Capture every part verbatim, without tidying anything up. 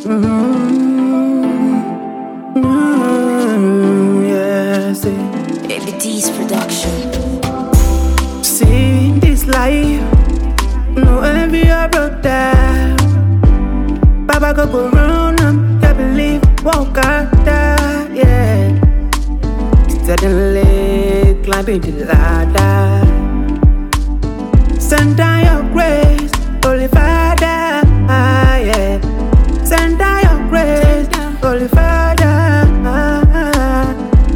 Mm-hmm. Mm-hmm. Yeah, see. Baby D's production. See this life, no envy or brother. Baba go go round and can't believe walk out there, yeah. Suddenly climbing the ladder. Send down your grace, Holy Father, ah, yeah. Send down your grace, Holy Father, ah.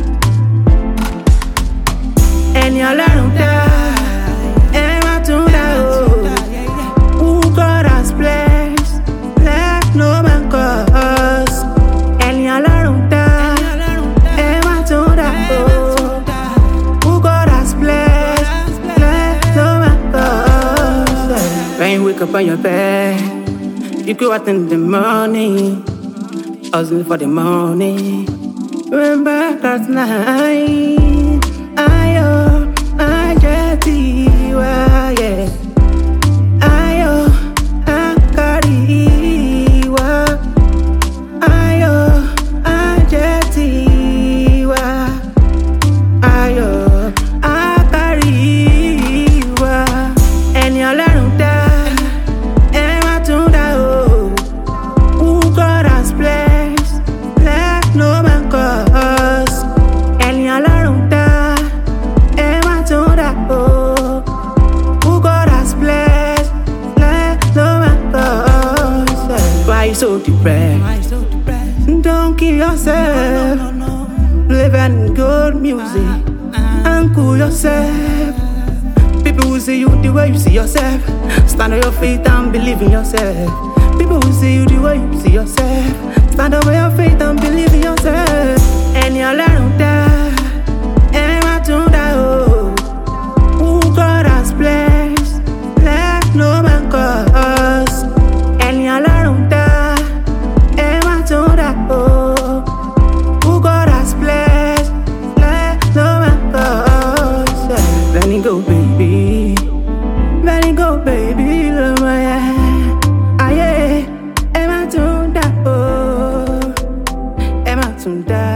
And your learn die, and my tune who God has blessed, let no man curse. And your learn die, and my tune who God has blessed, let no man curse. When you wake up on your bed, you go out in the morning, hustling for the money. Remember that night, ayo, I just you, yeah. Ayo, I carry you, ayo, I just you, ayo, I carry you, and you learn that, and I tune that, oh, who God has blessed, let no man curse, and you learn that, and I tune that, oh, who God has blessed, let no man curse. Why you so depressed? Don't kill yourself. Live in good music and cool yourself. People will see you the way you see yourself. Stand on your feet and believe in yourself. People will see you the way you see yourself. Stand on your feet and believe in yourself. And you learn that, and I tune that, oh, who God has blessed, let no man curse. And you learn that, and I tune that, oh, who God has blessed, let no man curse. Let it go, baby. Let it go, baby. Love my hand. Ah, yeah. Am I tuned up? Oh, am I tuned up?